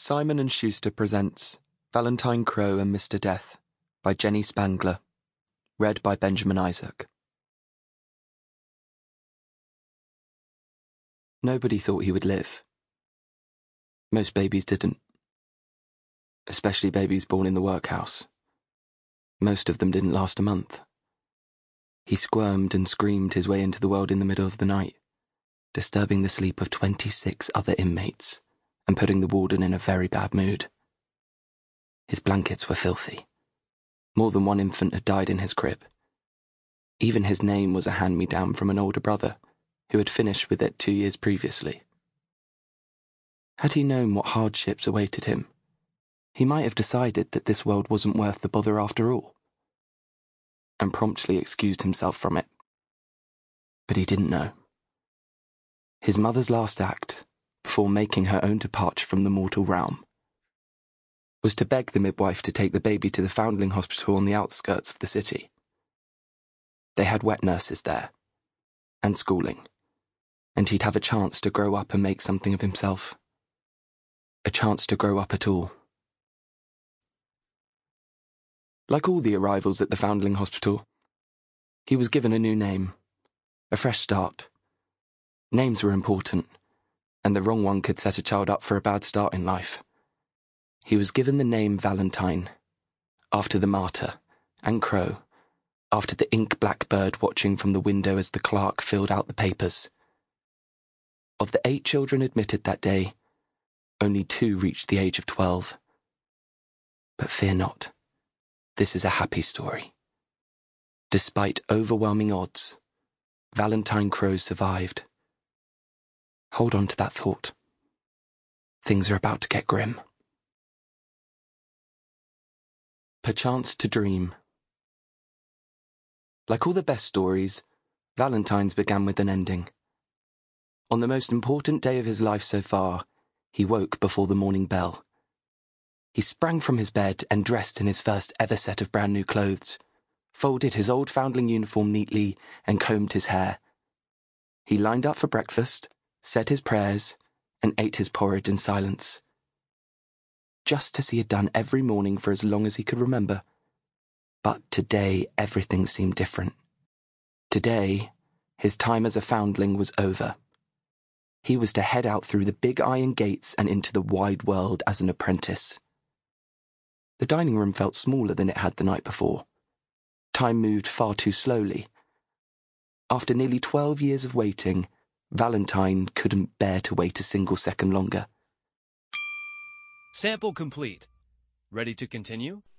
Simon & Schuster presents Valentine Crow and Mr. Death by Jenny Spangler. Read by Benjamin Isaac. Nobody thought he would live. Most babies didn't. Especially babies born in the workhouse. Most of them didn't last a month. He squirmed and screamed his way into the world in the middle of the night, disturbing the sleep of 26 other inmates and putting the warden in a very bad mood. His blankets were filthy. More than one infant had died in his crib. Even his name was a hand-me-down from an older brother who had finished with it 2 years previously. Had he known what hardships awaited him, he might have decided that this world wasn't worth the bother after all, and promptly excused himself from it. But he didn't know. His mother's last act, before making her own departure from the mortal realm, was to beg the midwife to take the baby to the foundling hospital on the outskirts of the city. They had wet nurses there, and schooling, and he'd have a chance to grow up and make something of himself. A chance to grow up at all. Like all the arrivals at the foundling hospital, he was given a new name, a fresh start. Names were important, and the wrong one could set a child up for a bad start in life. He was given the name Valentine, after the martyr, and Crow, after the ink-black bird watching from the window as the clerk filled out the papers. Of the 8 children admitted that day, only 2 reached the age of 12. But fear not, this is a happy story. Despite overwhelming odds, Valentine Crow survived. Hold on to that thought. Things are about to get grim. Perchance to dream. Like all the best stories, Valentine's began with an ending. On the most important day of his life so far, he woke before the morning bell. He sprang from his bed and dressed in his first ever set of brand new clothes, folded his old foundling uniform neatly and combed his hair. He lined up for breakfast, said his prayers, and ate his porridge in silence. Just as he had done every morning for as long as he could remember. But today everything seemed different. Today, his time as a foundling was over. He was to head out through the big iron gates and into the wide world as an apprentice. The dining room felt smaller than it had the night before. Time moved far too slowly. After nearly 12 years of waiting, Valentine couldn't bear to wait a single second longer. Sample complete. Ready to continue?